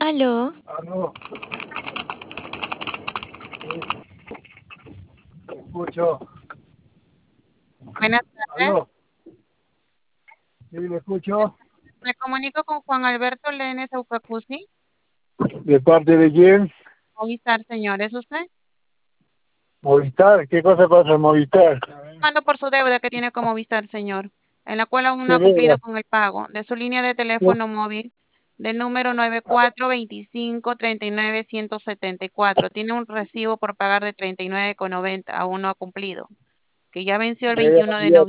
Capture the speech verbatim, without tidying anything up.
Aló, Aló, sí, te escucho. Buenas tardes. Aló, sí, le escucho. Me comunico con Juan Alberto Lenes Aucacusi. ¿De parte de quién? Movistar, señor, ¿es usted? Movistar, ¿qué cosa pasa en Movistar? Mando por su deuda que tiene con Movistar, señor, en la cual aún no ¿Qué ha cumplido deuda? con el pago de su línea de ¿Qué? teléfono móvil del número nueve cuatro veinticinco treinta y nueve ciento setenta y cuatro. Tiene un recibo por pagar de treinta y nueve con noventa, aún no ha cumplido, que ya venció el Ya, veintiuno de ya, noviembre.